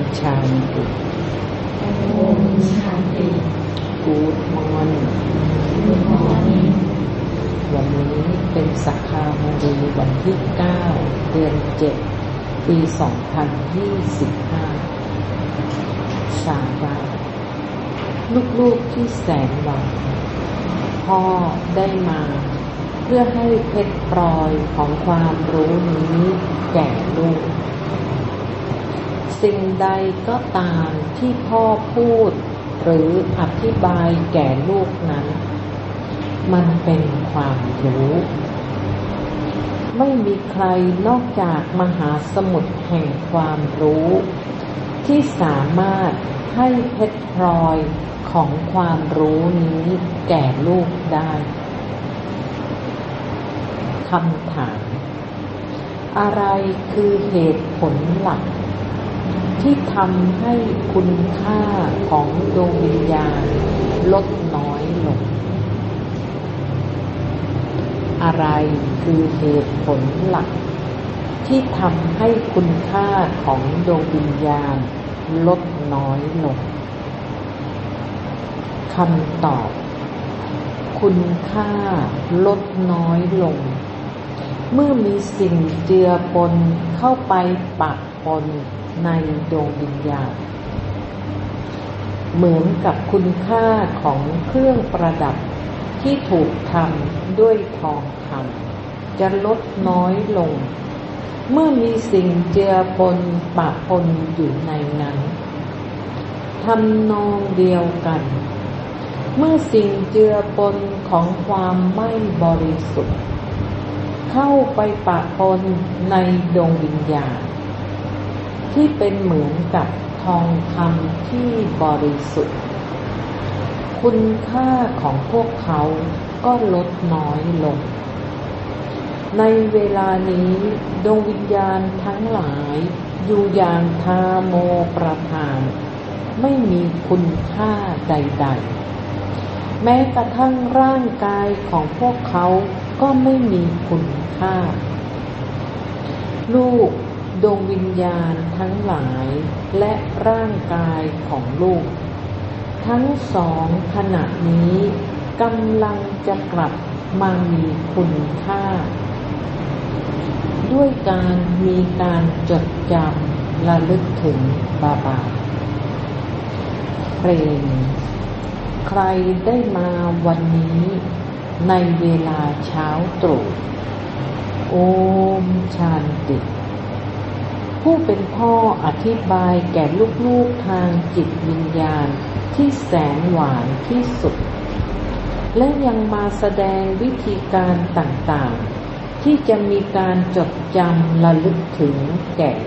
ชาญติ Om Shanti Good morning วันนี้เป็นสักขามารีวันที่9เดือน7ปี2025สาระลูกๆที่แสนหวังพ่อได้มาเพื่อให้เพชรพลอยของความรู้นี้แก่ลูกสิ่งใดก็ตามที่พ่อพูดหรืออธิบายแก่ลูกนั้นมันเป็นความรู้ไม่มีใครนอกจากมหาสมุทรแห่งความรู้ที่สามารถให้เพชรพลอยของความรู้นี้แก่ลูกได้คำถามอะไรคือเหตุผลหลักที่ทำให้คุณค่าของดวงวิญญาณลดน้อยลงอะไรคือเหตุผลหลักที่ทำให้คุณค่าของดวงวิญญาณลดน้อยลงคำตอบคุณค่าลดน้อยลงเมื่อมีสิ่งเจือปนเข้าไปปะปนในดวงวิญญาณเหมือนกับคุณค่าของเครื่องประดับที่ถูกทำด้วยทองคำจะลดน้อยลงเมื่อมีสิ่งเจือปนปะปนอยู่ในนั้นทำนองเดียวกันเมื่อสิ่งเจือปนของความไม่บริสุทธิ์เข้าไปปะปนในดวงวิญญาณที่เป็นเหมือนกับทองคำที่บริสุทธิ์คุณค่าของพวกเขาก็ลดน้อยลงในเวลานี้ดวงวิญญาณทั้งหลายอยู่อย่างทาโมประทานไม่มีคุณค่าใดๆแม้กระทั่งร่างกายของพวกเขาก็ไม่มีคุณค่าลูกดวงวิญญาณทั้งหลายและร่างกายของลูกทั้งสองขณะนี้กำลังจะกลับมามีคุณค่าด้วยการมีการจดจำระลึกถึงบาบาเพลงใครได้มาวันนี้ในเวลาเช้าตรู่โอมชานติผู้เป็นพ่ออธิบายแก่ลูกๆทางจิตวิญญาณที่แสนหวานที่สุดและยังมาแสดงวิธีการต่างๆที่จะมีการจดจำระลึกถึงแก่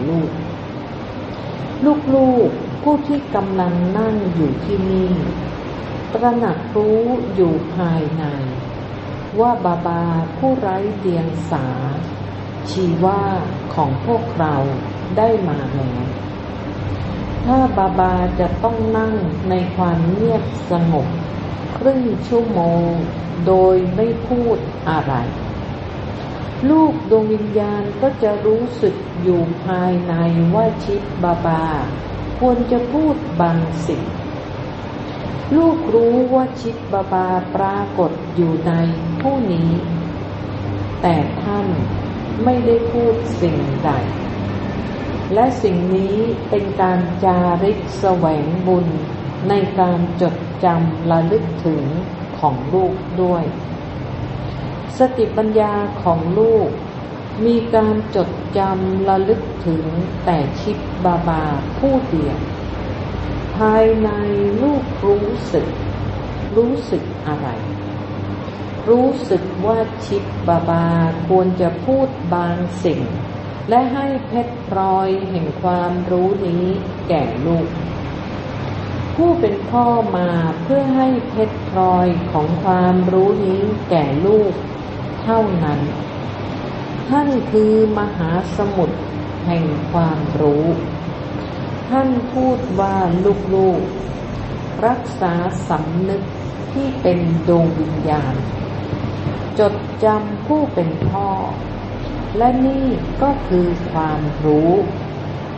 ลูกๆผู้ที่กำลังนั่งอยู่ที่นี่ตระหนักรู้อยู่ภายในว่าบาบาผู้ไร้เดียงสาชีวะของพวกเราได้มาแล้วถ้าบาบาจะต้องนั่งในความเงียบสงบครึ่งชั่วโมงโดยไม่พูดอะไรลูกดวงวิญญาณก็จะรู้สึกอยู่ภายในว่าชิดบาบาควรจะพูดบางสิ่งลูกรู้ว่าชิดบาบาปรากฏอยู่ในผู้นี้แต่ท่านไม่ได้พูดสิ่งใดและสิ่งนี้เป็นการจาริกแสวงบุญในการจดจำระลึกถึงของลูกด้วยสติปัญญาของลูกมีการจดจำระลึกถึงแต่ชิดบาบาผู้เดียวภายในลูกรู้สึกอะไรรู้สึกว่าชิดบาบาควรจะพูดบางสิ่งและให้เพชรพลอยแห่งความรู้นี้แก่ลูกผู้เป็นพ่อมาเพื่อให้เพชรพลอยของความรู้นี้แก่ลูกเท่านั้นท่านคือมหาสมุทรแห่งความรู้ท่านพูดว่าลูกๆรักษาสำนึกที่เป็นดวงวิญญาณจดจำผู้เป็นพ่อและนี่ก็คือความรู้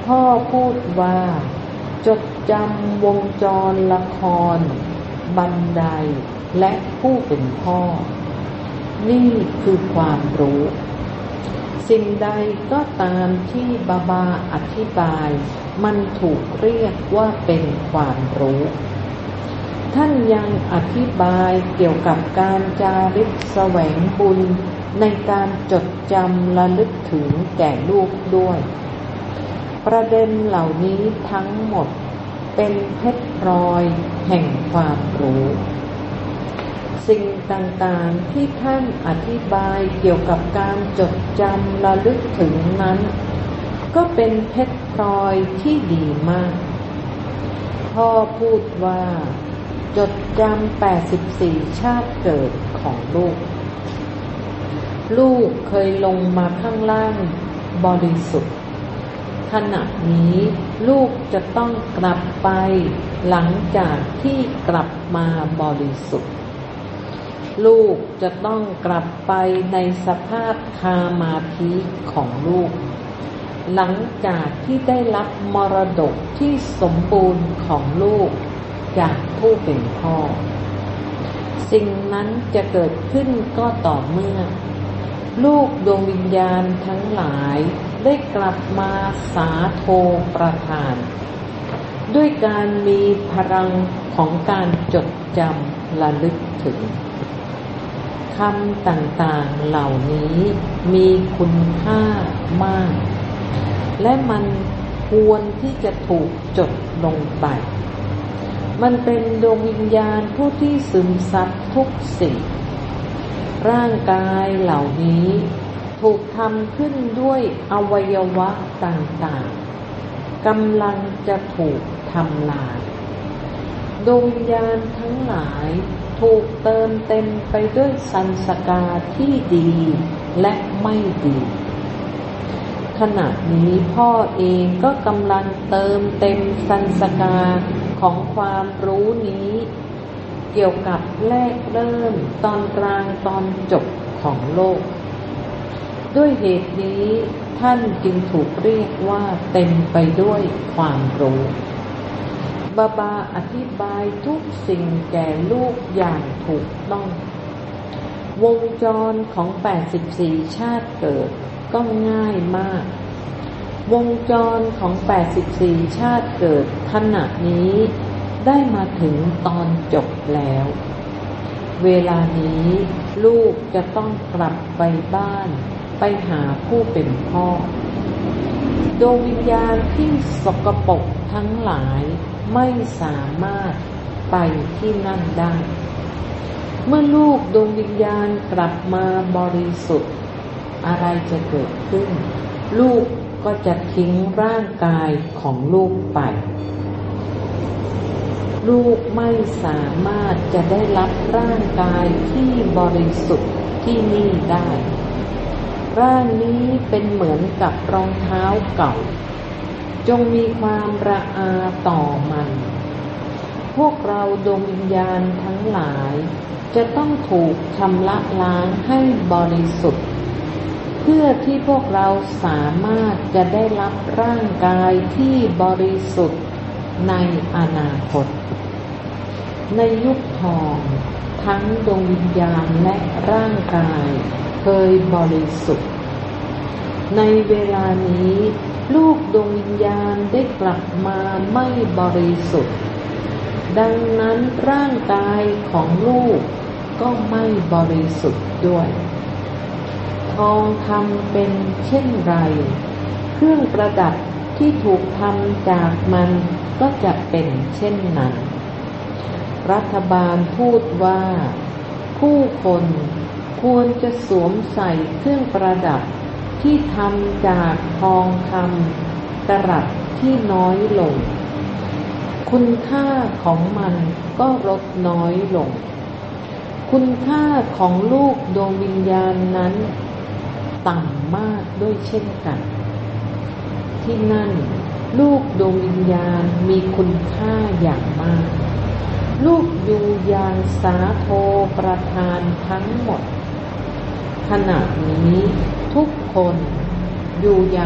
พ่อพูดว่าจดจำวงจรละครบันไดและผู้เป็นพ่อนี่คือความรู้สิ่งใดก็ตามที่บาบาอธิบายมันถูกเรียกว่าเป็นความรู้ท่านยังอธิบายเกี่ยวกับการจาริกแสวงบุญในการจดจำระลึกถึงแก่ลูกด้วยประเด็นเหล่านี้ทั้งหมดเป็นเพชรพลอยแห่งความรู้สิ่งต่างๆที่ท่านอธิบายเกี่ยวกับการจดจำระลึกถึงนั้นก็เป็นเพชรพลอยที่ดีมากพ่อพูดว่าจดจำ84ชาติเกิดของลูกเคยลงมาข้างล่างบริสุทธิ์ขณะนี้ลูกจะต้องกลับไปหลังจากที่กลับมาบริสุทธิ์ลูกจะต้องกลับไปในสภาพคามาธิของลูกหลังจากที่ได้รับมรดกที่สมบูรณ์ของลูกจากผู้เป็นพ่อสิ่งนั้นจะเกิดขึ้นก็ต่อเมื่อลูกดวงวิญญาณทั้งหลายได้กลับมาสาโทประทานด้วยการมีพลังของการจดจำระลึกถึงคำต่างๆเหล่านี้มีคุณค่ามากและมันควรที่จะถูกจดลงไปมันเป็นดวงวิญญาณผู้ที่ซึมซับทุกสิ่งร่างกายเหล่านี้ถูกทำขึ้นด้วยอวัยวะต่างๆกำลังจะถูกทำลายดวงวิญญาณทั้งหลายถูกเติมเต็มไปด้วยสันสกาที่ดีและไม่ดีขณะนี้พ่อเองก็กำลังเติมเต็มสันสกาของความรู้นี้เกี่ยวกับแรกเริ่มตอนกลางตอนจบของโลกด้วยเหตุนี้ท่านจึงถูกเรียกว่าเต็มไปด้วยความรู้บาบาอธิบายทุกสิ่งแก่ลูกอย่างถูกต้องวงจรของ84ชาติเกิดก็ง่ายมากวงจรของ84ชาติเกิดขณะนี้ได้มาถึงตอนจบแล้วเวลานี้ลูกจะต้องกลับไปบ้านไปหาผู้เป็นพ่อดวงวิญญาณที่สกปรกทั้งหลายไม่สามารถไปที่นั่นได้เมื่อลูกดวงวิญญาณกลับมาบริสุทธิ์อะไรจะเกิดขึ้นลูกก็จะทิ้งร่างกายของลูกไปลูกไม่สามารถจะได้รับร่างกายที่บริสุทธิ์ที่นี่ได้ร่างนี้เป็นเหมือนกับรองเท้าเก่าจงมีความระอาต่อมันพวกเราดวงวิญญาณทั้งหลายจะต้องถูกชำระล้างให้บริสุทธิ์เพื่อที่พวกเราสามารถจะได้รับร่างกายที่บริสุทธิ์ในอนาคตในยุคทองทั้งดวงวิญญาณและร่างกายเคยบริสุทธิ์ในเวลานี้ลูกดวงวิญญาณได้กลับมาไม่บริสุทธิ์ดังนั้นร่างกายของลูกก็ไม่บริสุทธิ์ด้วยทองคำเป็นเช่นไรเครื่องประดับที่ถูกทำจากมันก็จะเป็นเช่นนั้นรัฐบาลพูดว่าผู้คนควรจะสวมใส่เครื่องประดับที่ทำจากทองคำกะรัตที่น้อยลงคุณค่าของมันก็ลดน้อยลงคุณค่าของลูกดวงวิญญาณนั้นต่ำมากด้วยเช่นกันที่นั่นลูกดวงวิญญาณมีคุณค่าอย่างมากลูกอยู่อย่างสาโทประทานทั้งหมดขณะนี้ทุกคนอยู่อย่างท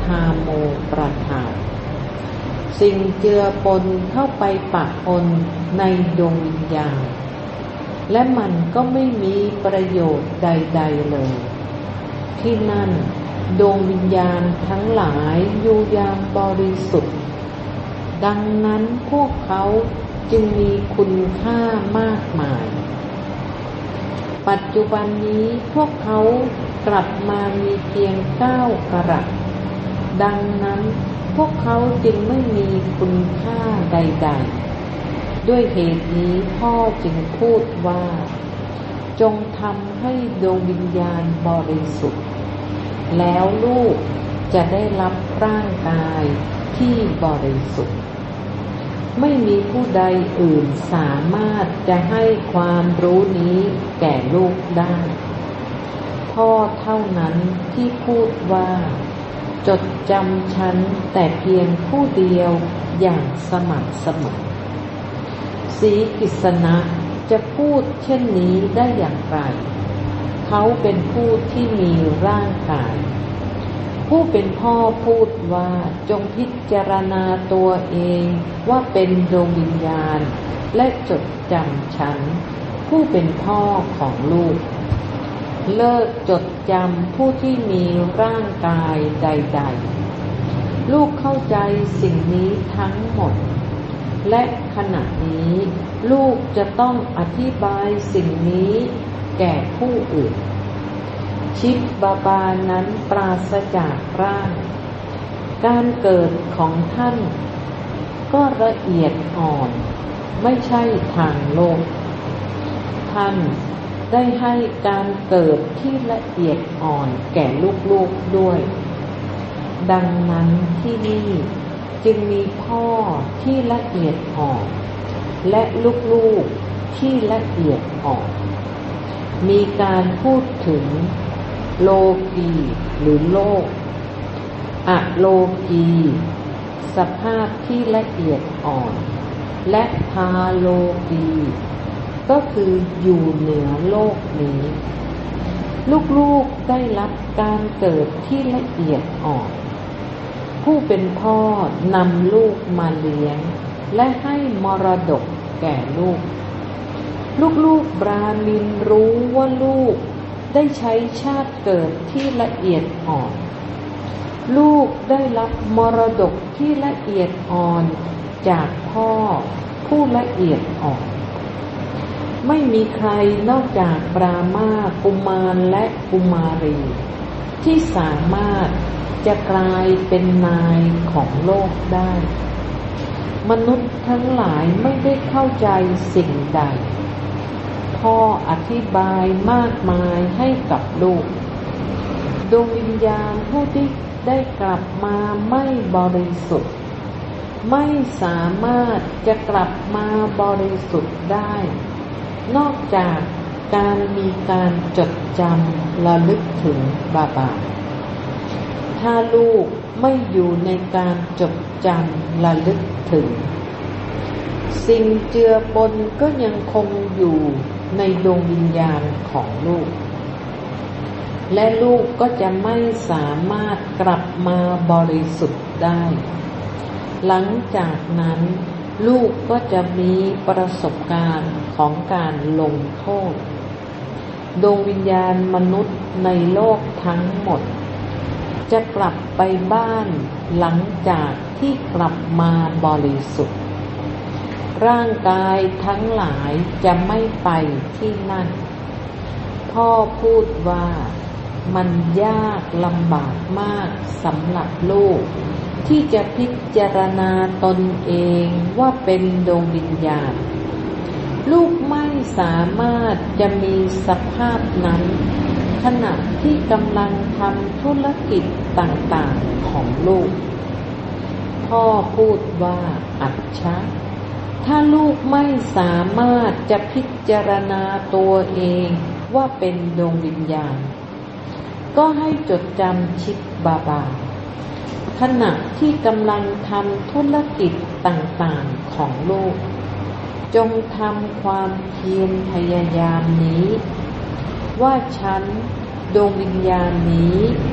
คาโมประทานสิ่งเจือปนเข้าไปปะปนในดวงวิญญาณและมันก็ไม่มีประโยชน์ใดๆเลยที่นั่นดวงวิญญาณทั้งหลายอยู่อย่างบริสุทธิ์ดังนั้นพวกเขาจึงมีคุณค่ามากมายปัจจุบันนี้พวกเขากลับมามีเพียง9 กรัตดังนั้นพวกเขาจึงไม่มีคุณค่าใดๆด้วยเหตุนี้พ่อจึงพูดว่าจงทำให้ดวงวิญญาณบริสุทธิ์แล้วลูกจะได้รับร่างกายที่บริสุทธิ์ไม่มีผู้ใดอื่นสามารถจะให้ความรู้นี้แก่ลูกได้พ่อเท่านั้นที่พูดว่าจดจำฉันแต่เพียงผู้เดียวอย่างสม่ำเสมอศรีกฤษณะจะพูดเช่นนี้ได้อย่างไรเขาเป็นผู้ที่มีร่างกายผู้เป็นพ่อพูดว่าจงพิจารณาตัวเองว่าเป็นดวงวิญญาณและจดจำฉันผู้เป็นพ่อของลูกเลิกจดจำผู้ที่มีร่างกายใดๆลูกเข้าใจสิ่งนี้ทั้งหมดและขณะนี้ลูกจะต้องอธิบายสิ่งนี้แก่ผู้อื่นชิดบาบานั้นปราศจากร่างการเกิดของท่านก็ละเอียดอ่อนไม่ใช่ทางโลกท่านได้ให้การเกิดที่ละเอียดอ่อนแก่ลูกๆด้วยดังนั้นที่นี่จึงมีพ่อที่ละเอียดอ่อนและลูกๆที่ละเอียดอ่อนมีการพูดถึงโลกีหรือโลกอโลกีสภาพที่ละเอียดอ่อนและพาโลกีก็คืออยู่เหนือโลกนี้ลูกๆได้รับการเกิดที่ละเอียดอ่อนผู้เป็นพ่อนำลูกมาเลี้ยงและให้มรดกแก่ลูกลูกๆบราหมินรู้ว่าลูกได้ใช้ชาติเกิดที่ละเอียดอ่อนลูกได้รับมรดกที่ละเอียดอ่อนจากพ่อผู้ละเอียดอ่อนไม่มีใครนอกจากบรามากุมารและกุมารีที่สามารถจะกลายเป็นนายของโลกได้มนุษย์ทั้งหลายไม่ได้เข้าใจสิ่งใดพ่ออธิบายมากมายให้กับลูกดวงวิญญาณผู้ที่ได้กลับมาไม่บริสุทธิ์ไม่สามารถจะกลับมาบริสุทธิ์ได้นอกจากการมีการจดจำระลึกถึงบาบาถ้าลูกไม่อยู่ในการจดจำระลึกถึงสิ่งเจือปนก็ยังคงอยู่ในดวงวิญญาณของลูกและลูกก็จะไม่สามารถกลับมาบริสุทธิ์ได้หลังจากนั้นลูกก็จะมีประสบการณ์ของการลงโทษดวงวิญญาณมนุษย์ในโลกทั้งหมดจะกลับไปบ้านหลังจากที่กลับมาบริสุทธิ์ร่างกายทั้งหลายจะไม่ไปที่นั่นพ่อพูดว่ามันยากลำบากมากสำหรับลูกที่จะพิจารณาตนเองว่าเป็นดวงวิญญาณลูกไม่สามารถจะมีสภาพนั้นขณะที่กำลังทำธุรกิจต่างๆของลูกพ่อพูดว่าอัจฉริยะถ้าลูกไม่สามารถจะพิจารณาตัวเองว่าเป็นดวงวิญญาณก็ให้จดจำชิดบาบาขณะที่กำลังทำธุรกิจต่างๆของลูกจงทำความเพียรพยายามนี้ว่าฉันดวงวิญญาณนี้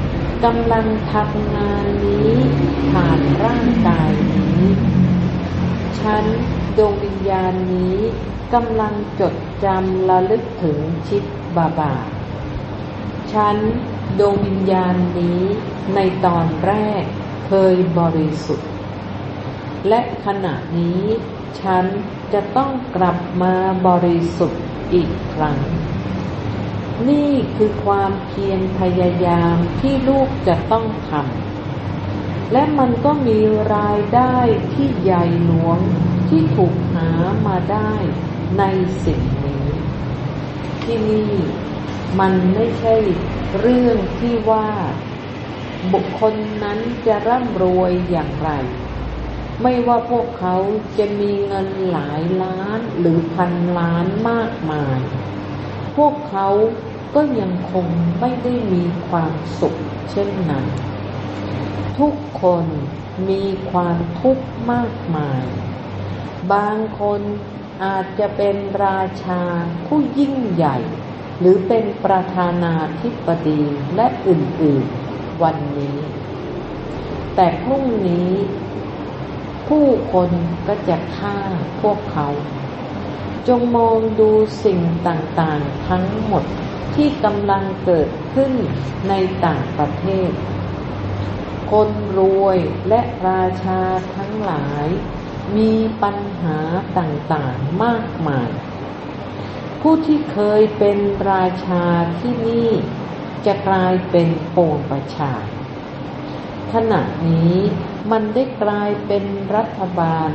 กำลังทำงานนี้ผ่านร่างกายนี้ฉันดวงวิญญาณนี้กำลังจดจำระลึกถึงชิดบาบาฉันดวงวิญญาณนี้ในตอนแรกเคยบริสุทธิ์และขณะนี้ฉันจะต้องกลับมาบริสุทธิ์อีกครั้งนี่คือความเพียรพยายามที่ลูกจะต้องทำและมันก็มีรายได้ที่ใหญ่หลวงที่ถูกหามาได้ในสิ่งนี้ที่นี่มันไม่ใช่เรื่องที่ว่าบุคคลนั้นจะร่ำรวยอย่างไรไม่ว่าพวกเขาจะมีเงินหลายล้านหรือพันล้านมากมายพวกเขาก็ยังคงไม่ได้มีความสุขเช่นนั้นทุกคนมีความทุกข์มากมายบางคนอาจจะเป็นราชาผู้ยิ่งใหญ่หรือเป็นประธานาธิบดีและอื่นๆวันนี้แต่พรุ่งนี้ผู้คนก็จะฆ่าพวกเขาจงมองดูสิ่งต่างๆทั้งหมดที่กำลังเกิดขึ้นในต่างประเทศคนรวยและราชาทั้งหลายมีปัญหาต่างๆมากมายผู้ที่เคยเป็นราชาที่นี่จะกลายเป็นโปงประชาขณะนี้มันได้กลายเป็นรัฐบาล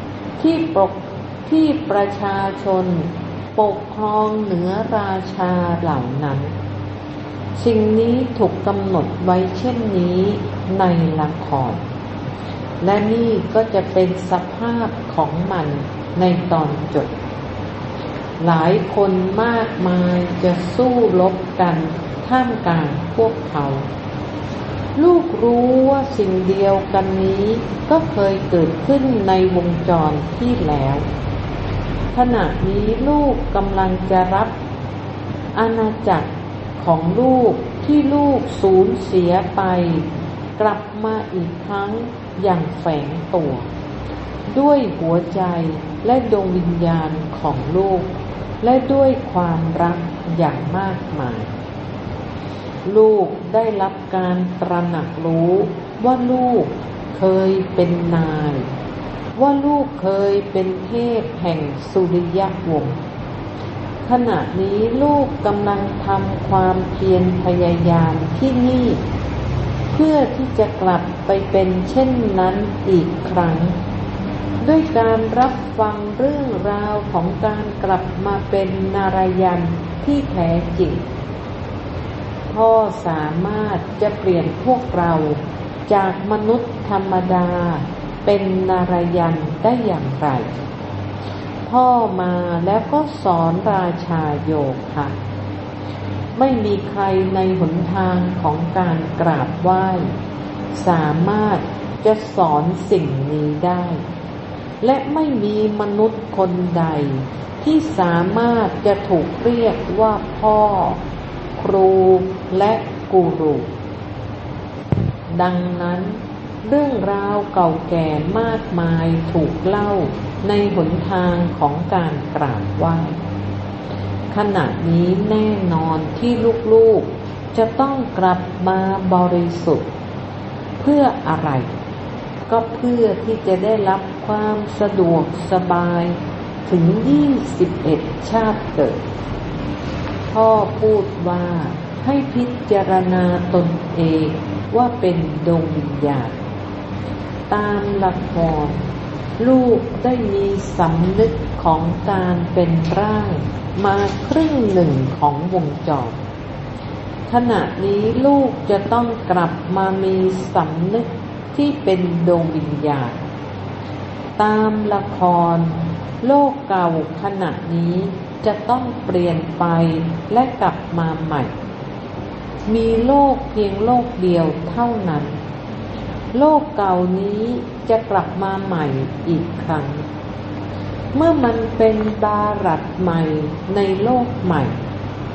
ที่ประชาชนปกครองเหนือราชาเหล่านั้นสิ่งนี้ถูกกำหนดไว้เช่นนี้ในละครและนี่ก็จะเป็นสภาพของมันในตอนจบหลายคนมากมายจะสู้รบกันท่ามกลางพวกเขาลูกรู้ว่าสิ่งเดียวกันนี้ก็เคยเกิดขึ้นในวงจรที่แล้วขณะนี้ลูกกำลังจะรับอาณาจักรของลูกที่ลูกสูญเสียไปกลับมาอีกครั้งอย่างแฝงตัวด้วยหัวใจและดวงวิญญาณของลูกและด้วยความรักอย่างมากมายลูกได้รับการตระหนักรู้ว่าลูกเคยเป็นนายว่าลูกเคยเป็นเทพแห่งสุริยวงศ์ขณะนี้ลูกกำลังทำความเพียรพยายามที่นี่เพื่อที่จะกลับไปเป็นเช่นนั้นอีกครั้งด้วยการรับฟังเรื่องราวของการกลับมาเป็นนารยันที่แท้จริงพ่อสามารถจะเปลี่ยนพวกเราจากมนุษย์ธรรมดาเป็นนารยันได้อย่างไรพ่อมาแล้วก็สอนราชาโยคะไม่มีใครในหนทางของการกราบไหว้สามารถจะสอนสิ่งนี้ได้และไม่มีมนุษย์คนใดที่สามารถจะถูกเรียกว่าพ่อครูและกูรูดังนั้นเรื่องราวเก่าแก่มากมายถูกเล่าในหนทางของการกราบไหว้ขณะนี้แน่นอนที่ลูกๆจะต้องกลับมาบริสุทธิ์เพื่ออะไรก็เพื่อที่จะได้รับความสะดวกสบายถึง21ชาติเกิดพ่อพูดว่าให้พิจารณาตนเองว่าเป็นดวงวิญญาณตามละครลูกได้มีสำนึกของการเป็นร่างมาครึ่งหนึ่งของวงจรขณะนี้ลูกจะต้องกลับมามีสำนึกที่เป็นดวงวิญญาณตามละครโลกเก่าขณะนี้จะต้องเปลี่ยนไปและกลับมาใหม่มีโลกเพียงโลกเดียวเท่านั้นโลกเก่านี้จะกลับมาใหม่อีกครั้งเมื่อมันเป็นบารัตใหม่ในโลกใหม่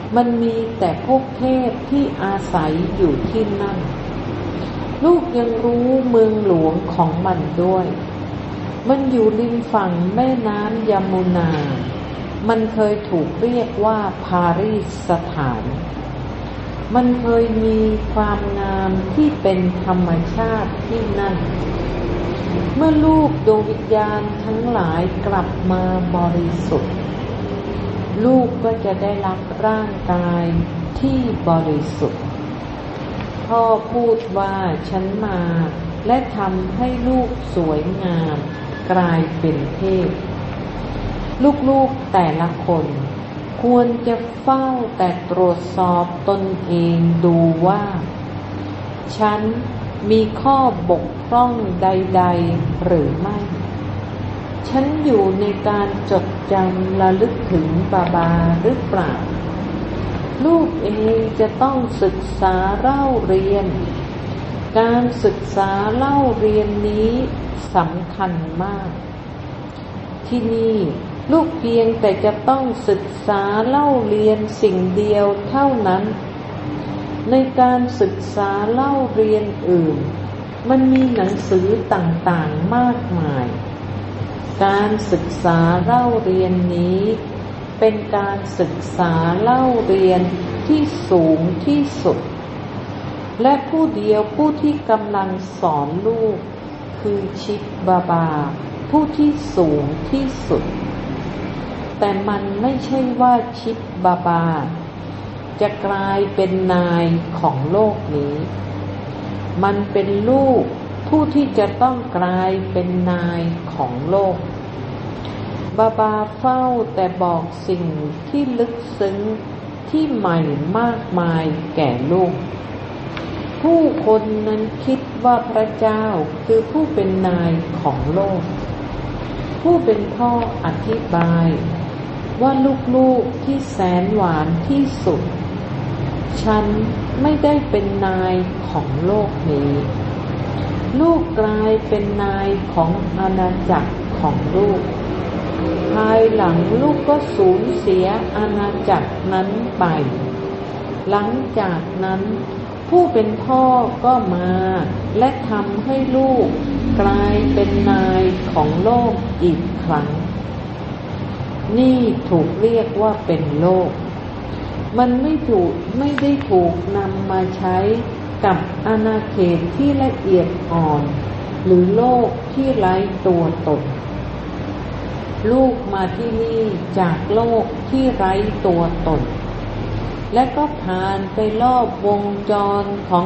มันมีแต่พวกเทพที่อาศัยอยู่ที่นั่นลูกยังรู้เมืองหลวงของมันด้วยมันอยู่ริมฝั่งแม่น้ำยมุนามันเคยถูกเรียกว่าปารีสสถานมันเคยมีความงามที่เป็นธรรมชาติที่นั่นเมื่อลูกดวงวิญญาณทั้งหลายกลับมาบริสุทธิ์ลูกก็จะได้รับร่างกายที่บริสุทธิ์พ่อพูดว่าฉันมาและทำให้ลูกสวยงามกลายเป็นเทพลูกๆแต่ละคนควรจะเฝ้าแต่ตรวจสอบตนเองดูว่าฉันมีข้อบกพร่องใดๆหรือไม่ฉันอยู่ในการจดจำระลึกถึงบาบาหรือเปล่าลูกเองจะต้องศึกษาเล่าเรียนการศึกษาเล่าเรียนนี้สำคัญมากที่นี่ลูกเพียงแต่จะต้องศึกษาเล่าเรียนสิ่งเดียวเท่านั้นในการศึกษาเล่าเรียนอื่นมันมีหนังสือต่างๆมากมายการศึกษาเล่าเรียนนี้เป็นการศึกษาเล่าเรียนที่สูงที่สุดและผู้เดียวผู้ที่กำลังสอนลูกคือชิดบาบาผู้ที่สูงที่สุดแต่มันไม่ใช่ว่าชิดบาบาจะกลายเป็นนายของโลกนี้มันเป็นลูกผู้ที่จะต้องกลายเป็นนายของโลกบาบาเฝ้าแต่บอกสิ่งที่ลึกซึ้งที่ใหม่มากมายแก่ลูกผู้คนนั้นคิดว่าพระเจ้าคือผู้เป็นนายของโลกผู้เป็นพ่ออธิบายว่าลูกๆที่แสนหวานที่สุดฉันไม่ได้เป็นนายของโลกนี้ลูกกลายเป็นนายของอาณาจักรของลูกภายหลังลูกก็สูญเสียอาณาจักรนั้นไปหลังจากนั้นผู้เป็นพ่อก็มาและทำให้ลูกกลายเป็นนายของโลกอีกครั้งนี่ถูกเรียกว่าเป็นโลกมันไม่ได้ถูกนำมาใช้กับอาณาเขตที่ละเอียดอ่อนหรือโลกที่ไร้ตัวตนลูกมาที่นี่จากโลกที่ไร้ตัวตนและก็ผ่านไปรอบวงจรของ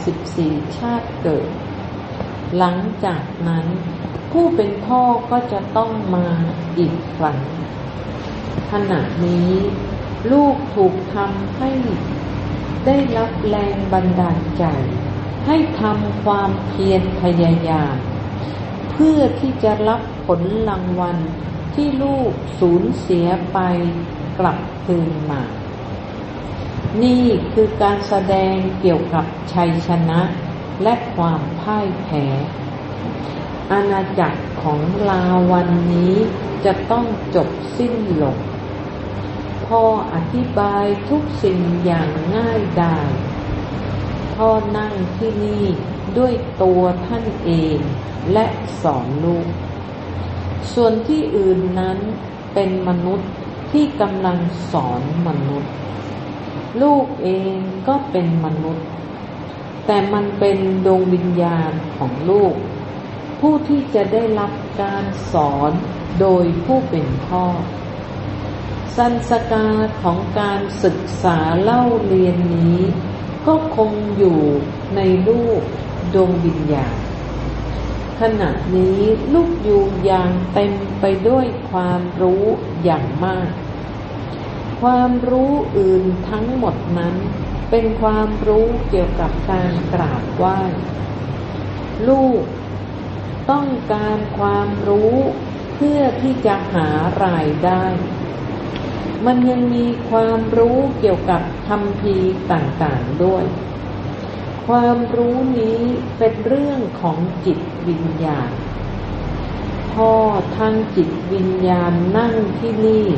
84ชาติเกิดหลังจากนั้นผู้เป็นพ่อก็จะต้องมาอีกครั้งขณะนี้ลูกถูกทำให้ได้รับแรงบันดาลใจให้ทำความเพียรพยายามเพื่อที่จะรับผลรางวัลที่ลูกสูญเสียไปกลับคืนมานี่คือการแสดงเกี่ยวกับชัยชนะและความพ่ายแพ้อาณาจักรของลาวันนี้จะต้องจบสิ้นลงพ่ออธิบายทุกสิ่งอย่างง่ายดายพ่อนั่งที่นี่ด้วยตัวท่านเองและสอนลูกส่วนที่อื่นนั้นเป็นมนุษย์ที่กำลังสอนมนุษย์ลูกเองก็เป็นมนุษย์แต่มันเป็นดวงวิญญาณของลูกผู้ที่จะได้รับการสอนโดยผู้เป็นพ่อสัญญาของการศึกษาเล่าเรียนนี้ก็คงอยู่ในลูกดวงวิญญาณขณะนี้ลูกอยู่อย่างเต็มไปด้วยความรู้อย่างมากความรู้อื่นทั้งหมดนั้นเป็นความรู้เกี่ยวกับการกราบไหว้ลูกต้องการความรู้เพื่อที่จะหารายได้มันยังมีความรู้เกี่ยวกับคัมภีร์ต่างๆด้วยความรู้นี้เป็นเรื่องของจิตวิญญาณพ่อทางจิตวิญญาณนั่งที่นี่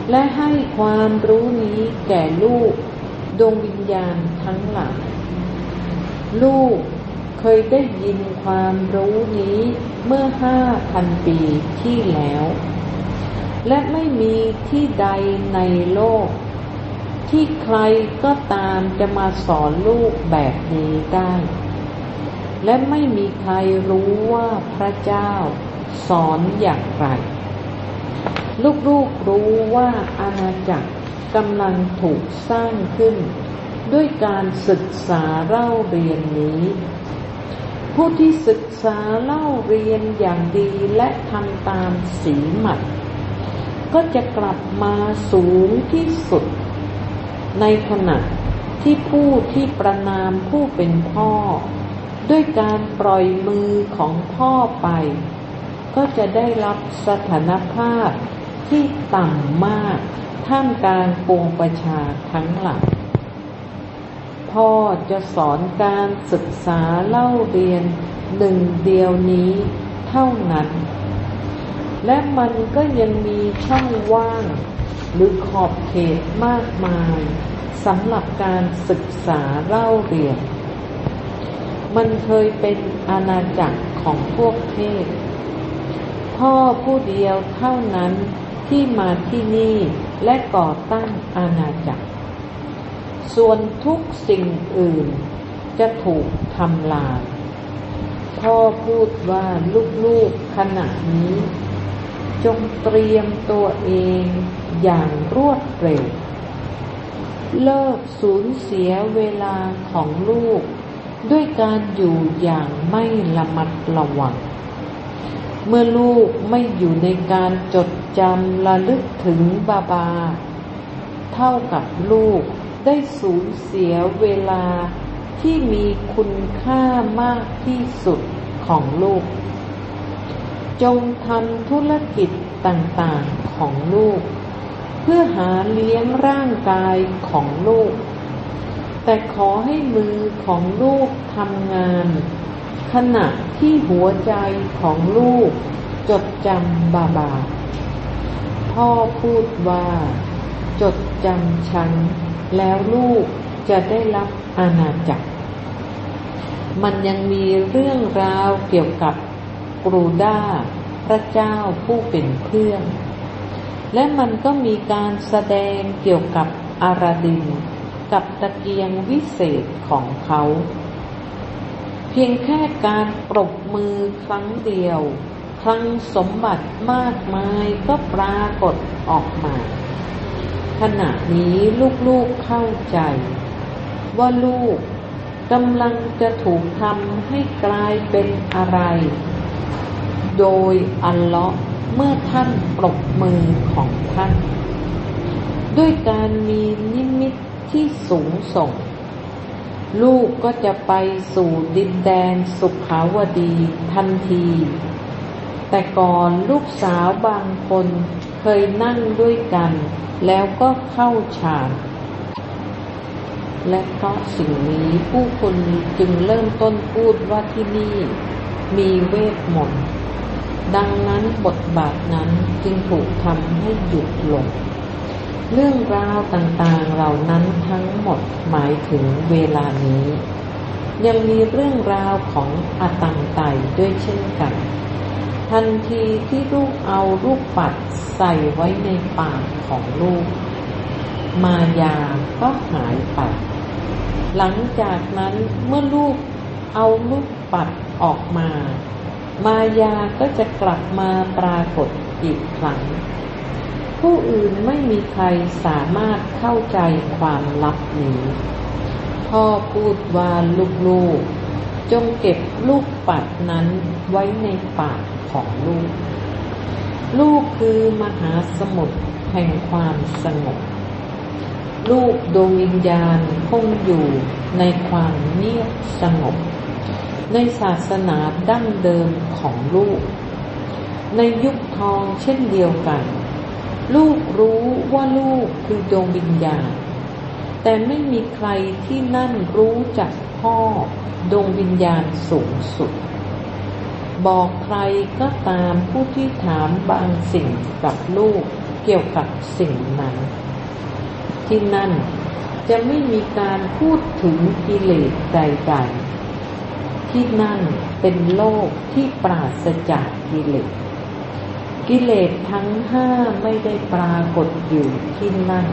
และให้ความรู้นี้แก่ลูกดวงวิญญาณทั้งหลายลูกเคยได้ยินความรู้นี้เมื่อ 5,000 ปีที่แล้วและไม่มีที่ใดในโลกที่ใครก็ตามจะมาสอนลูกแบบนี้ได้และไม่มีใครรู้ว่าพระเจ้าสอนอย่างไรลูกๆรู้ว่าอาณาจักรกำลังถูกสร้างขึ้นด้วยการศึกษาเล่าเรียนนี้ผู้ที่ศึกษาเล่าเรียนอย่างดีและทำตามสีหมัดก็จะกลับมาสูงที่สุดในขณะที่ผู้ที่ประนามผู้เป็นพ่อด้วยการปล่อยมือของพ่อไปก็จะได้รับสถานภาพที่ต่ำมากท่ามกลางปวงประชาทั้งหลายพ่อจะสอนการศึกษาเล่าเรียนหนึ่งเดียวนี้เท่านั้นและมันก็ยังมีช่องว่างหรือขอบเขตมากมายสำหรับการศึกษาเล่าเรียนมันเคยเป็นอาณาจักรของพวกเทพพ่อผู้เดียวเท่านั้นที่มาที่นี่และก่อตั้งอาณาจักรส่วนทุกสิ่งอื่นจะถูกทำลายพ่อพูดว่าลูกๆขณะนี้จงเตรียมตัวเองอย่างรวดเร็วเลิกสูญเสียเวลาของลูกด้วยการอยู่อย่างไม่ระมัดระวังเมื่อลูกไม่อยู่ในการจดจำระลึกถึงบาบาเท่ากับลูกได้สูญเสียเวลาที่มีคุณค่ามากที่สุดของลูกจงทำธุรกิจต่างๆของลูกเพื่อหาเลี้ยงร่างกายของลูกแต่ขอให้มือของลูกทำงานขณะที่หัวใจของลูกจดจำบาบาพ่อพูดว่าจดจำฉันแล้วลูกจะได้รับอาณาจักรมันยังมีเรื่องราวเกี่ยวกับกรูดาพระเจ้าผู้เป็นเพื่อนและมันก็มีการแสดงเกี่ยวกับอาราดินกับตะเกียงวิเศษของเขาเพียงแค่การปรบมือครั้งเดียวคลังสมบัติมากมายก็ปรากฏออกมาขณะนี้ลูกๆเข้าใจว่าลูกกำลังจะถูกทำให้กลายเป็นอะไรโดยอัลเลาะห์เมื่อท่านปรบมือของท่านด้วยการมีนิมิตที่สูงส่งลูกก็จะไปสู่ดินแดนสุขาวดีทันทีแต่ก่อนลูกสาวบางคนเคยนั่งด้วยกันแล้วก็เข้าฌานและเพราะสิ่งนี้ผู้คนจึงเริ่มต้นพูดว่าที่นี่มีเวทมนต์ดังนั้นบทบาทนั้นจึงถูกทำให้หยุดลงเรื่องราวต่างๆเหล่านั้นทั้งหมดหมายถึงเวลานี้ยังมีเรื่องราวของอาตังไตด้วยเช่นกันทันทีที่ลูกเอาลูกปัดใส่ไว้ในปากของลูกมายาก็หายไปหลังจากนั้นเมื่อลูกเอาลูกปัดออกมามายาก็จะกลับมาปรากฏอีกครั้งผู้อื่นไม่มีใครสามารถเข้าใจความลับนี้พ่อพูดว่าลูกๆจงเก็บลูกปัดนั้นไว้ในปากของลูกลูกคือมหาสมุทรแห่งความสงบลูกดวงวิญญาณคงอยู่ในความเงียบสงบในศาสนาดั้งเดิมของลูกในยุคทองเช่นเดียวกันลูกรู้ว่าลูกคือดวงวิญญาณแต่ไม่มีใครที่นั่นรู้จักพ่อดวงวิญญาณสูงสุดบอกใครก็ตามผู้ที่ถามบางสิ่งกับลูกเกี่ยวกับสิ่งนั้นที่นั่นจะไม่มีการพูดถึงกิเลสใดๆที่นั่นเป็นโลกที่ปราศจากกิเลสกิเลสทั้งห้าไม่ได้ปรากฏอยู่ที่นั่น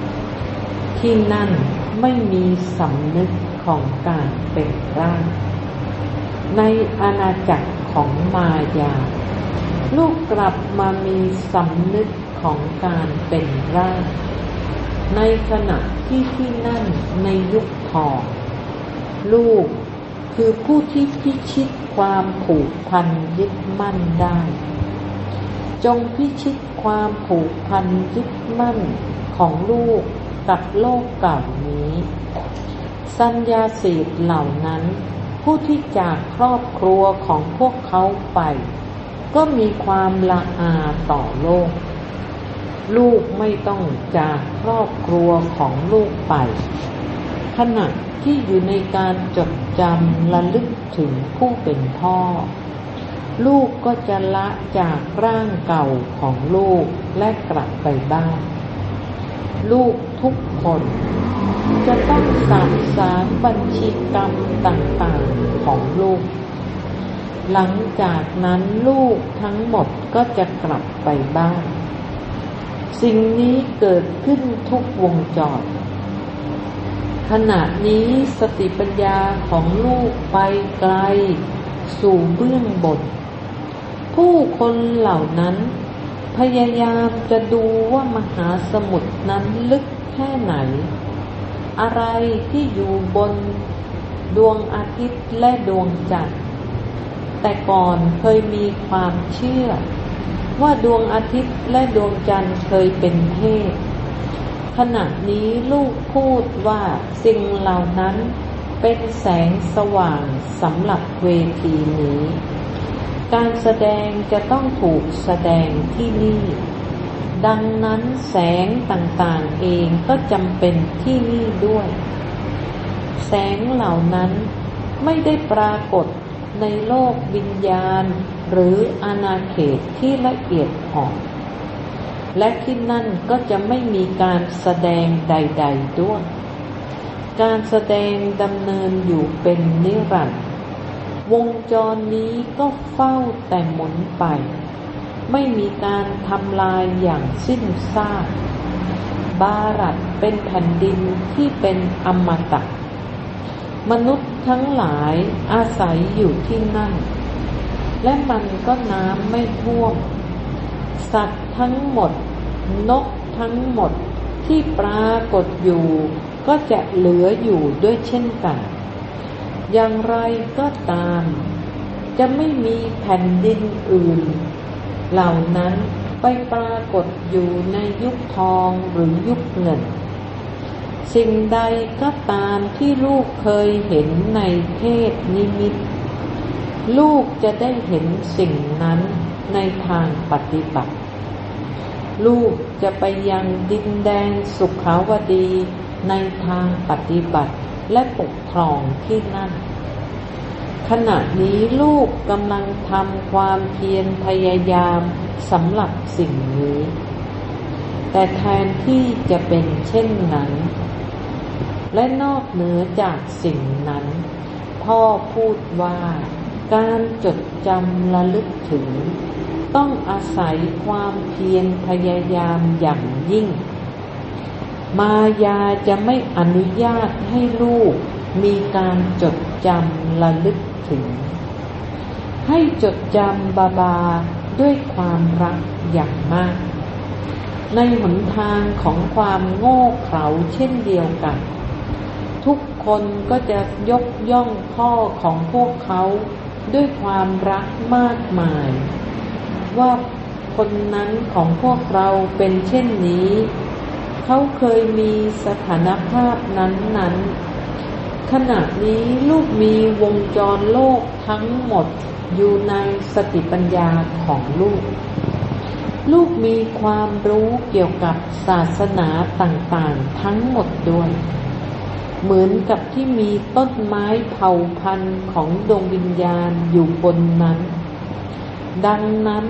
ไม่มีสำนึกของการเป็นร่างในอาณาจักรของมายาลูกกลับมามีสำนึกของการเป็นร่างในขณะที่นั่นในยุคทองลูกคือผู้ที่พิชิตความผูกพันยึดมั่นได้จงพิชิตความผูกพันยึดมั่นของลูกกับโลกเก่านี้สัญญาสีเหล่านั้นผู้ที่จากครอบครัวของพวกเขาไปก็มีความละอาต่อโลกลูกไม่ต้องจากครอบครัวของลูกไปขณะที่อยู่ในการจดจำระลึกถึงผู้เป็นพ่อลูกก็จะละจากร่างเก่าของลูกและกลับไปบ้านลูกทุกคนจะต้องสะสางบัญชีกรรมต่างๆของลูกหลังจากนั้นลูกทั้งหมดก็จะกลับไปบ้านสิ่งนี้เกิดขึ้นทุกวงจรขณะนี้สติปัญญาของลูกไปไกลสู่เบื้องบนผู้คนเหล่านั้นพยายามจะดูว่ามหาสมุทรนั้นลึกแค่ไหนอะไรที่อยู่บนดวงอาทิตย์และดวงจันทร์แต่ก่อนเคยมีความเชื่อว่าดวงอาทิตย์และดวงจันทร์เคยเป็นเทพขณะนี้ลูกพูดว่าสิ่งเหล่านั้นเป็นแสงสว่างสำหรับเวทีนี้การแสดงจะต้องถูกแสดงที่นี่ดังนั้นแสงต่างๆเองก็จำเป็นที่นี่ด้วยแสงเหล่านั้นไม่ได้ปรากฏในโลกวิญญาณหรืออาณาเขตที่ละเอียดอ่อนและที่นั่นก็จะไม่มีการแสดงใดๆด้วยการแสดงดำเนินอยู่เป็นนิรันดร์วงจรนี้ก็เฝ้าแต่หมุนไปไม่มีการทำลายอย่างสิ้นซากบารัตเป็นแผ่นดินที่เป็นอมตะมนุษย์ทั้งหลายอาศัยอยู่ที่นั่นและมันก็น้ำไม่ท่วมสัตว์ทั้งหมดนกทั้งหมดที่ปรากฏอยู่ก็จะเหลืออยู่ด้วยเช่นกันอย่างไรก็ตามจะไม่มีแผ่นดินอื่นเหล่านั้นไปปรากฏอยู่ในยุคทองหรือยุคเงินสิ่งใดก็ตามที่ลูกเคยเห็นในเทพนิมิตลูกจะได้เห็นสิ่งนั้นในทางปฏิบัติลูกจะไปยังดินแดนสุขาวดีในทางปฏิบัติและปกครองที่นั่นขณะนี้ลูกกำลังทำความเพียรพยายามสำหรับสิ่งนี้แต่แทนที่จะเป็นเช่นนั้นและนอกเหนือจากสิ่งนั้นพ่อพูดว่าการจดจำระลึกถึงต้องอาศัยความเพียรพยายามอย่างยิ่งมายาจะไม่อนุญาตให้ลูกมีการจดจำระลึกถึงให้จดจำบาด้วยความรักอย่างมากในหนทางของความโง่เขลาเช่นเดียวกันทุกคนก็จะยกย่องพ่อของพวกเขาด้วยความรักมากมายว่าคนนั้นของพวกเราเป็นเช่นนี้เขาเคยมีสถานภาพนั้นขณะนี้ลูกมีวงจรโลกทั้งหมดอยู่ในสติปัญญาของลูกลูกมีความรู้เกี่ยวกับศาสนาต่างๆทั้งหมดด้วยเหมือนกับที่มีต้นไม้เผ่าพันธุ์ของดวงวิญญาณอยู่บนนั้นดังนั้น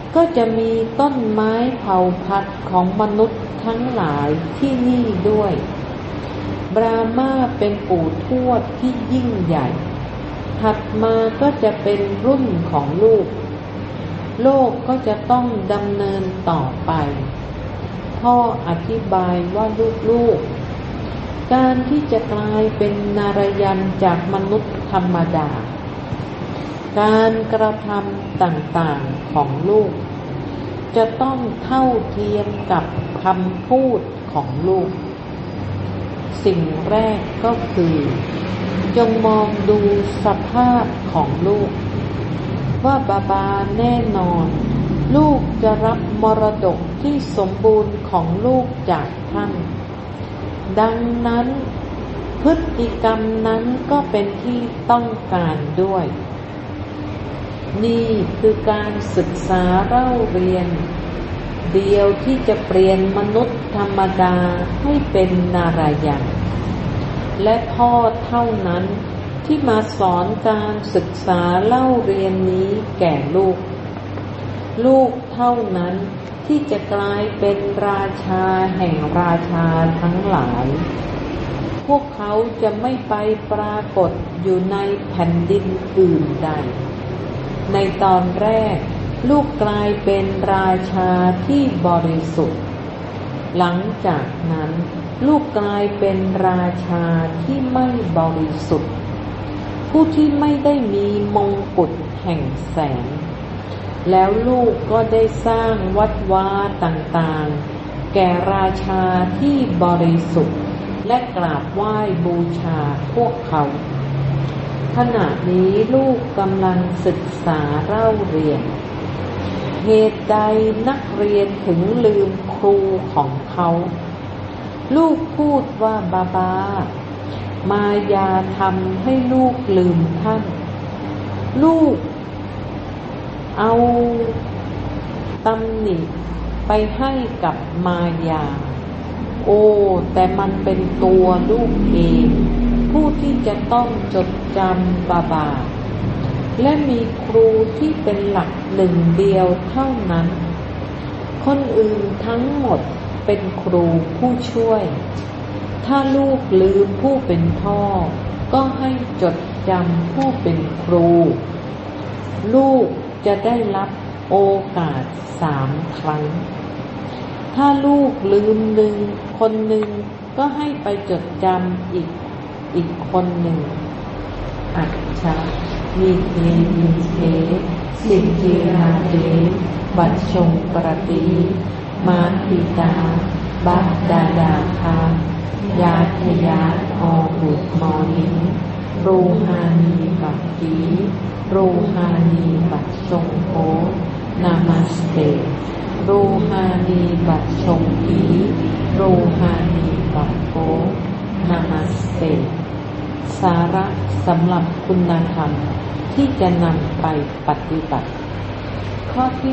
ก็จะมีต้นไม้เผ่าพันธุ์ของมนุษย์ทั้งหลายที่นี่ด้วยบรามาเป็นปู่ทวดที่ยิ่งใหญ่ถัดมาก็จะเป็นรุ่นของลูกโลกก็จะต้องดำเนินต่อไปพ่ออธิบายว่าลูกๆการที่จะกลายเป็นนารยันจากมนุษย์ธรรมดาการกระทำต่างๆของลูกจะต้องเท่าเทียมกับคำพูดของลูกสิ่งแรกก็คือจงมองดูสภาพของลูกว่าบาแน่นอนลูกจะรับมรดกที่สมบูรณ์ของลูกจากท่านดังนั้นพฤติกรรมนั้นก็เป็นที่ต้องการด้วยนี่คือการศึกษาเล่าเรียนเดียวที่จะเปลี่ยนมนุษย์ธรรมดาให้เป็นนารยันและพ่อเท่านั้นที่มาสอนการศึกษาเล่าเรียนนี้แก่ลูกเท่านั้นที่จะกลายเป็นราชาแห่งราชาทั้งหลายพวกเขาจะไม่ไปปรากฏอยู่ในแผ่นดินอื่นใดในตอนแรกลูกกลายเป็นราชาที่บริสุทธิ์หลังจากนั้นลูกกลายเป็นราชาที่ไม่บริสุทธิ์ผู้ที่ไม่ได้มีมงกุฎแห่งแสงแล้วลูกก็ได้สร้างวัดวาต่างๆแก่ราชาที่บริสุทธิ์และกราบไหว้บูชาพวกเขาขณะนี้ลูกกำลังศึกษาเล่าเรียนเหตุใดนักเรียนถึงลืมครูของเขาลูกพูดว่ามายาทำให้ลูกลืมท่านลูกเอาตำหนิไปให้กับมายาโอ้แต่มันเป็นตัวลูกเองผู้ที่จะต้องจดจำและมีครูที่เป็นหลักหนึ่งเดียวเท่านั้นคนอื่นทั้งหมดเป็นครูผู้ช่วยถ้าลูกลืมผู้เป็นพ่อก็ให้จดจำผู้เป็นครูลูกจะได้รับโอกาส3 ครั้งถ้าลูกลืมคนหนึ่งก็ให้ไปจดจำอีกคนหนึ่งอัจฉามีเทมิเทสิทธิราเดบัชชงปรติมาติตาบัดดาดาคายาทยาออบุตมอนิรูฮานีบักกีรูฮานีบัชชงโอนามัสเตรูฮานีบัชชงกีรูฮานีบักโกนามัสเตสาระสำหรับคุณธรรมที่จะนำไปปฏิบัติข้อที่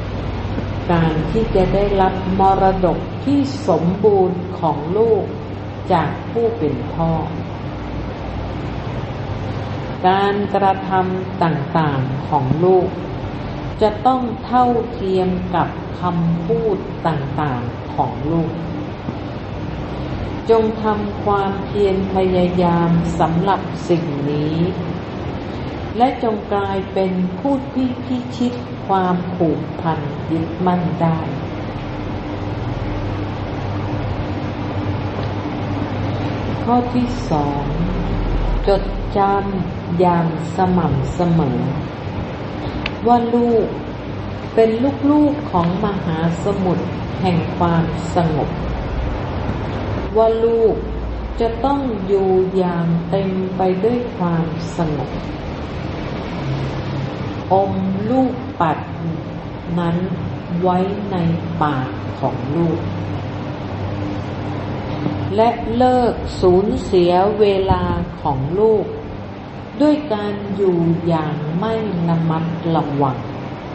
1การที่จะได้รับมรดกที่สมบูรณ์ของลูกจากผู้เป็นพ่อการกระทำต่างๆของลูกจะต้องเท่าเทียมกับคำพูดต่างๆของลูกจงทำความเพียรพยายามสำหรับสิ่งนี้และจงกลายเป็นผู้ที่พิชิตความผูกพันยึดมั่นได้ข้อที่ 2จดจำอย่างสม่ำเสมอว่าลูกเป็นลูกๆของมหาสมุทรแห่งความสงบว่าลูกจะต้องอยู่อย่างเต็มไปด้วยความสงบอมลูกปัดนั้นไว้ในปากของลูกและเลิกสูญเสียเวลาของลูกด้วยการอยู่อย่างไม่ระมัดระวัง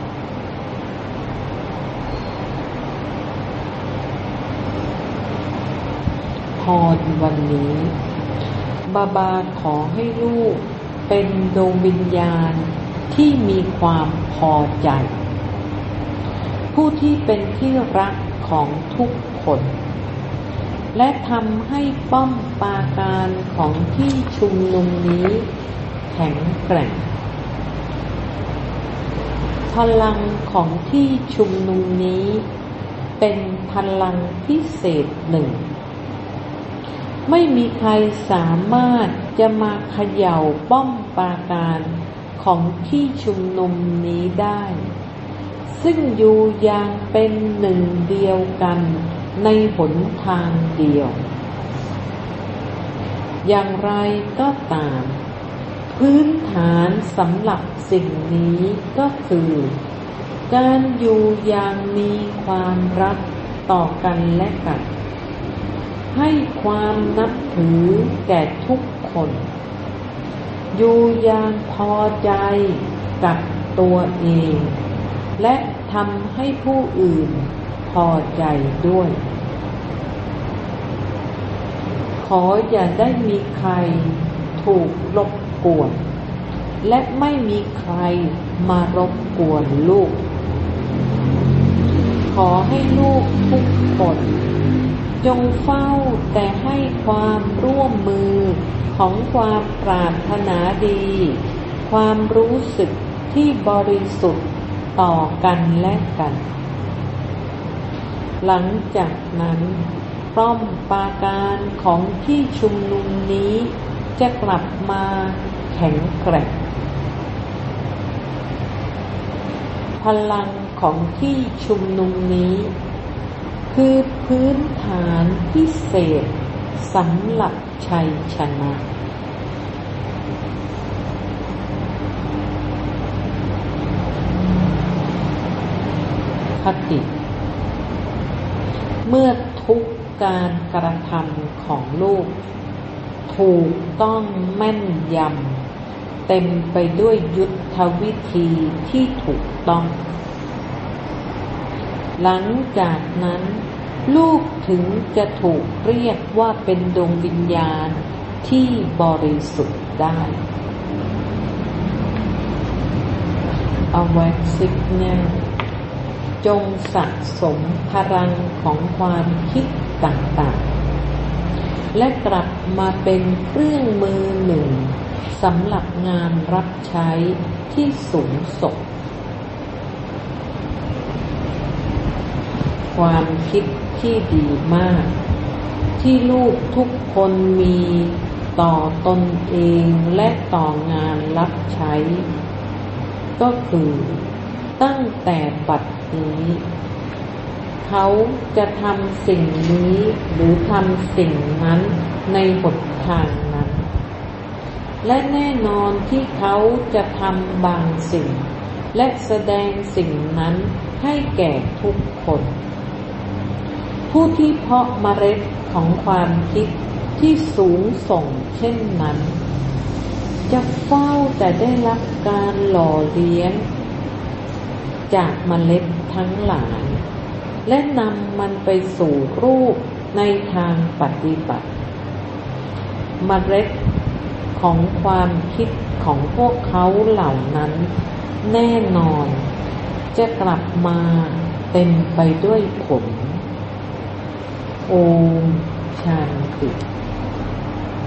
พรวันนี้บาขอให้ลูกเป็นดวงวิญญาณที่มีความพอใจผู้ที่เป็นที่รักของทุกคนและทำให้ป้อมปราการของที่ชุมนุมนี้แข็งแกร่งพลังของที่ชุมนุมนี้เป็นพลังพิเศษหนึ่งไม่มีใครสามารถจะมาเขย่าป้อมปราการของที่ชุมนุมนี้ได้ซึ่งอยู่อย่างเป็นหนึ่งเดียวกันในหนทางเดียวอย่างไรก็ตามพื้นฐานสำหรับสิ่งนี้ก็คือการอยู่อย่างมีความรักต่อกันและกันให้ความนับถือแก่ทุกคนอยู่อย่างพอใจกับตัวเองและทำให้ผู้อื่นพอใจด้วยขออย่าได้มีใครถูกรบกวนและไม่มีใครมารบกวนลูกขอให้ลูกทุกคนจงเฝ้าแต่ให้ความร่วมมือของความปรารถนาดีความรู้สึกที่บริสุทธิ์ต่อกันและกันหลังจากนั้นป้อมปราการของที่ชุมนุมนี้จะกลับมาแข็งแกร่งพลังของที่ชุมนุมนี้คือพื้นฐานพิเศษสำหรับชัยชนะคติเมื่อทุกการกระทำของลูกถูกต้องแม่นยำเต็มไปด้วยยุทธวิธีที่ถูกต้องหลังจากนั้นลูกถึงจะถูกเรียกว่าเป็นดวงวิญญาณที่บริสุทธิ์ได้ Awakening จงสะสมพลังของความคิดต่างๆและกลับมาเป็นเครื่องมือหนึ่งสำหรับงานรับใช้ที่สูงส่งความคิดที่ดีมากที่ลูกทุกคนมีต่อตนเองและต่องานรับใช้ก็คือตั้งแต่บัดนี้เขาจะทำสิ่งนี้หรือทำสิ่งนั้นในหนทางนั้นและแน่นอนที่เขาจะทำบางสิ่งและแสดงสิ่งนั้นให้แก่ทุกคนผู้ที่เพาะเมล็ดของความคิดที่สูงส่งเช่นนั้นจะเฝ้าแต่ได้รับการหล่อเลี้ยงจากเมล็ดทั้งหลายและนำมันไปสู่รูปในทางปฏิบัติเมล็ดของความคิดของพวกเขาเหล่านั้นแน่นอนจะกลับมาเต็มไปด้วยผลโอมชันติ